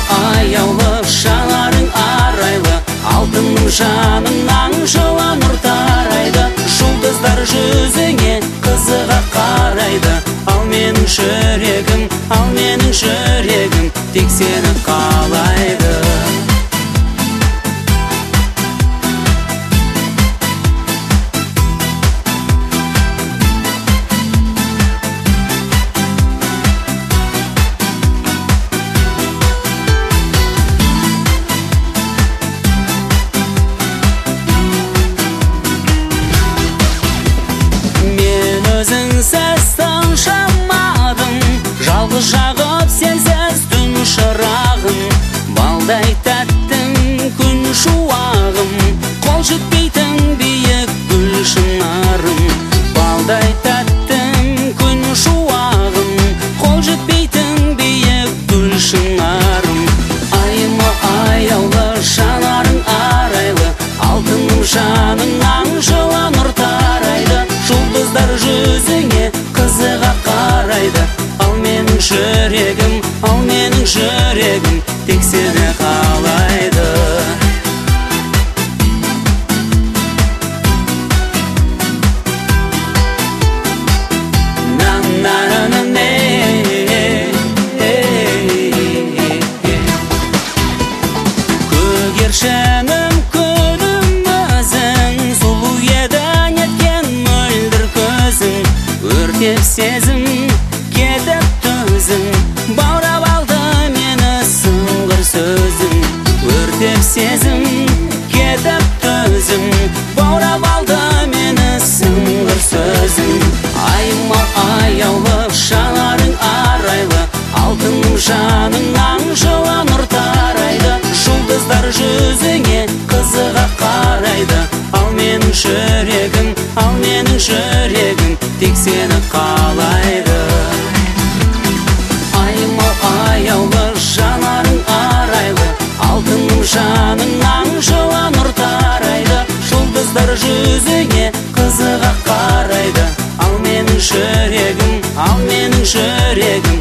аяулы, жанарың арайлы, алтыным жаныңнан жылы нұр тарайды. Жұлдыздар жүзіңе қызыға қарайды. Ал менің жүрегім тек сені қалайды. Өзіңсіз тыншымадым, жалғыз жағып сенсіз түн шырағым. Балдай тәттің күн шуағым, қол жетпейтін биік гүл шынарым. Балдай тәттің күн шуағым, қол жетпейтін биік гүл шынарым. Айымы аяулы, жанарың арайлы, алтыным жаныңнан жылы нұр тарайды. Жұлдыздар жүзіңе қызыға қарайды. Ал менің жүрегім тек сені қалайды. Көгершінім күнім өзің, сұлу едің еткен мөлдір көзің. Өртеп сезім кетіп төзің, баурап алды мені сыңғыр сөзің. Өртеп сезім кетіп төзің, баурап алды мені сыңғыр сөзің. Айым аяулы, жанарың арайлы, алтыным жаныңнан жылы нұр тарайды. Жұлдыздар жүзіңе қызыға қарайды. Ал менің жүрегім тек сені қалайды. Айым аяулы, жанарың арайлы, алтыным жаныңнан жылы нұр тарайды. Жұлдыздар жүзіңе қызыға қарайды. Ал менің жүрегім